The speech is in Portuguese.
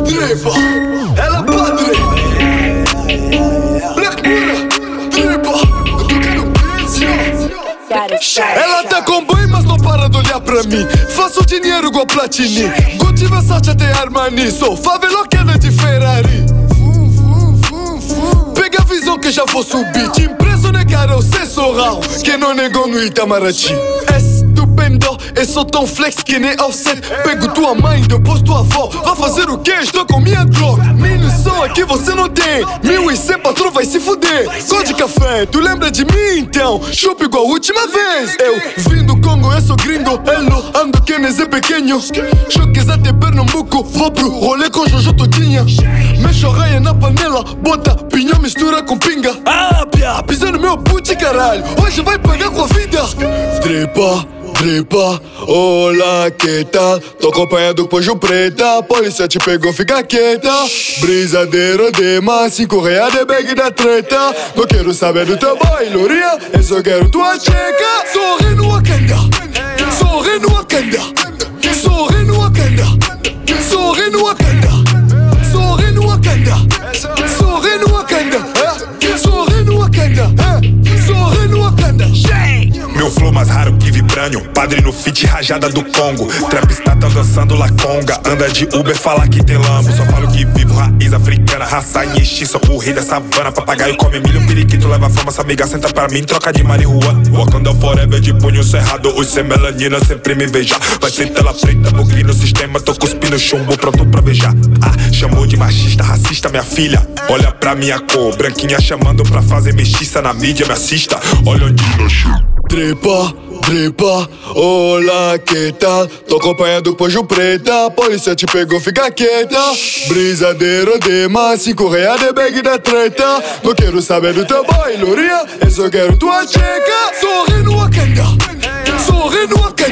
Trepa, ela padre. Black Mura, trepa. Eu tô querendo beijo. Ela tá com boi, mas não para de olhar pra mim. Faço dinheiro igual Platini, Gucci, Versace até Armani. Sou faveloquena de Ferrari. Pega a visão que já vou subir. Te impresso negar o sensoral que não negou no Itamaraty. Estupendo, eu sou tão flex que nem offset. Pego tua mãe, depois tua avó. Vai fazer o quê? Estou com minha Glock. Minha noção aqui você não tem. 1100 patrão vai se fuder. Gol de café, tu lembra de mim então? Chupa igual a última vez. Eu vim do Congo, eu sou gringo. Hello, ando que nem é pequeno. Choques até Pernambuco. Vou pro rolê com Jojo todinha. Mexo raia na panela. Bota pinhão, mistura com pinga. Ah, pia, pisa no meu boot, caralho. Hoje vai pagar com a vida. Trepa, trepa, olá, que tal? Tô acompanhado por Ju Preta. Polícia te pegou, fica quieta. Brisadeiro de mais, 5 reais de bag da treta. Não quero saber do teu boy, lourinha. Eu só quero tua checa. Sorri no Wakanda, sorri no Wakanda, sorri no Wakanda, sorri no Wakanda, sorri no Wakanda, sorri no Wakanda, sorri no Wakanda, sorri no Wakanda. Meu flow mais raro que vibrânio. Padre no feat, rajada do Congo. Trapista tá dançando la conga. Anda de Uber, fala que tem lambo. Só falo que vivo, raiz africana. Raça em extinção, o rei da savana. Papagaio come milho, periquito leva fama. Essa amiga senta pra mim, troca de marihuana. Wakanda forever de punho cerrado. Os sem melanina sempre me beijar. Vai ser tela preta, buguei no sistema. Tô cuspindo chumbo, pronto pra beijar. Ah, chamou de machista, racista, minha filha. Olha pra minha cor, branquinha chamando pra fazer mestiça na mídia. Me assista, olha onde nasci. Trepa, trepa, olá, que tal? Tô acompanhado por Ju Preta. Polícia te pegou, fica quieta. Brisadeiro de mais, 5 reais de bag da treta. Não quero saber do teu boy, lourinha. Eu só quero tua checa. Sorri no Wakanda, sorri no Wakanda.